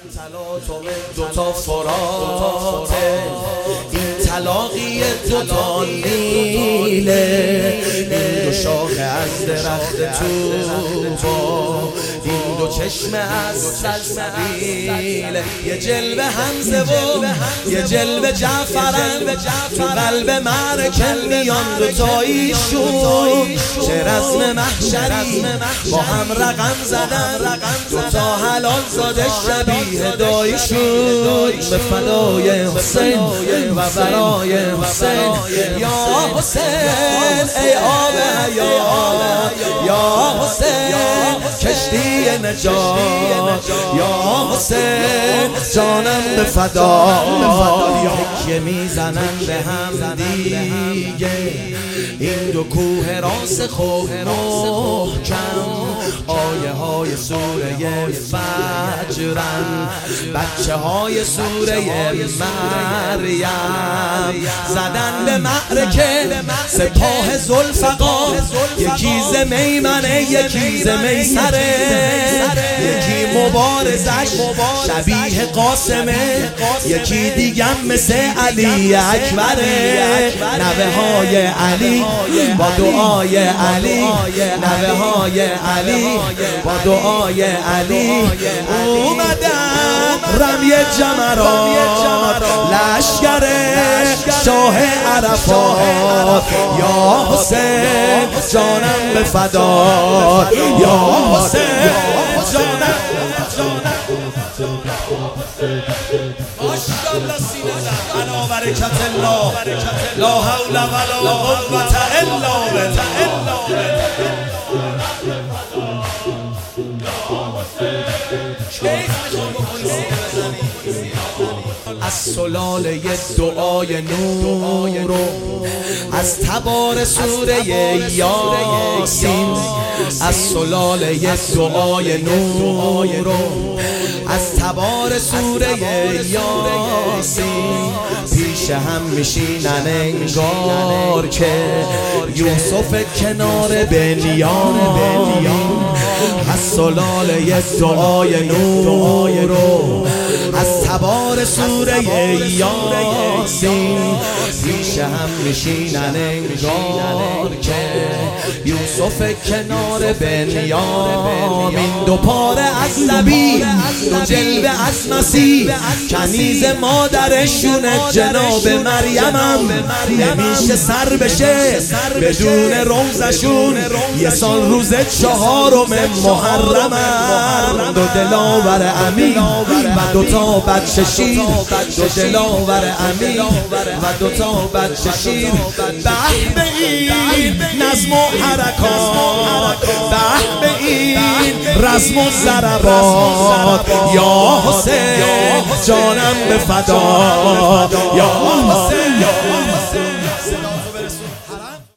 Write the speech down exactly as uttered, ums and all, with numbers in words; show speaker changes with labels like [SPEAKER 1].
[SPEAKER 1] دوتا فراته، این طلاقی دوتا نیله، این دو شاخه از درخت توبا، این دو چشمه از سلسبیله. یه جلوه حمزه و یه جلوه جعفرن، تو قلب معرکه میان دوتاییشون. چه رسم محشری با هم رقم زدن، دوتا حلال زاده شبیه داییشون. به فدای حسین و برای حسین یا حسین ای آب حیات، یا حسین کشتی نجات، یا حسین جانم به فدا. تکیه میزنن به هم دیگه این دو کوه راس خوب محکم، آیه های سوره فجرن، بچه های سوره مریم. زدن به معرکه سپاه ذوالفقار، یکی ز میمنه یکی ز میسره، یکی مبارزش شبیه قاسمه، یکی دیگم مثل علی اکبره. نوه های علی با دعای علی، نوه های علی با دعای علی. اومدن رمی جمرات لشگر شاه عرفات، یا حسین جانم به فدات، یا حسین جانم. ماشاءالله سینه علا برکت الله، لا حول ولا قوة الا بالله. از سلاله دعای نور و از تبار سوره یاسین، از سلاله دعای نور و از تبار سوره یاسین، پیش هم میشینن انگار که یوسف کنار بنیامین. از سلاله دعای نور و از تبار سوره یاسین، پیش هم میشینن انگار که یوسف کنار بنیامین. دو پاره از نبی، دو جلوه از مسیح، کنیز مادرشون جناب مریم. نمیشه سر بشه بدون روزشون، یه سال روز چهارم محرمم. دو دلاور امین و دوتا بچه شیر، دو دلاور امین و دوتا بچه شیر. به به این نظم و حرکات، به به این رزم و ضربات، یا حسین جانم به فدا، یا حسین